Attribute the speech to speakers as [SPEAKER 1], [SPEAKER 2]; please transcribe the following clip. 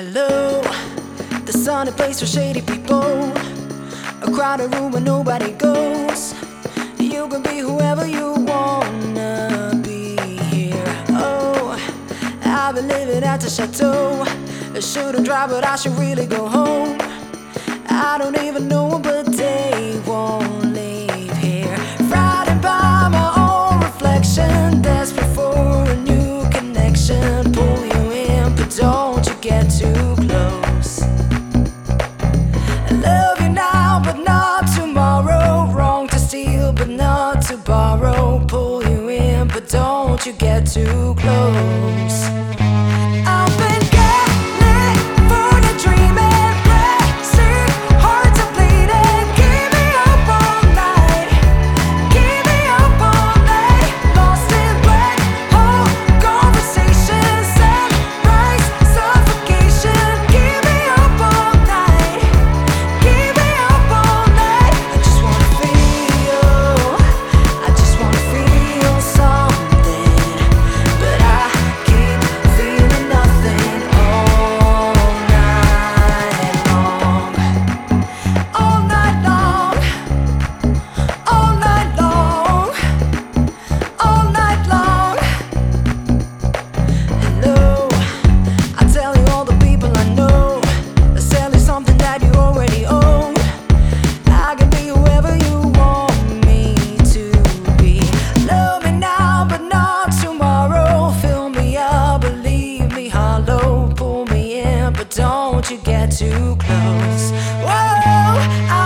[SPEAKER 1] Hello, the sunny place for shady people, a crowded room where nobody goes. You can be whoever you wanna be here. Oh, I've been living at the chateau. I shouldn't drive, but I should really go home. I don't even know, but they won't leave here. Frightened by my own reflection, desperate for a new connection. Pull you in, but don't you get too close. I love you now, but not tomorrow. Wrong to steal, but not to borrow. Pull you in, but don't you get too close. I've been California dreaming, blessing, hearts are bleeding. Keep me up all night, keep me up all night. Lost in black hole conversations, sunrise suffocation. Keep me up all night, keep me up all night. I just wanna feel something, but I keep feeling nothing all night long, all night long, all night long, all night long. Hello, I tell you all the people I know, I sell you something that you already own. I can be whoever you want me to be. Love me now, but not tomorrow. Fill me up, but leave me hollow. Pull me in, but don't you get too close. Whoa,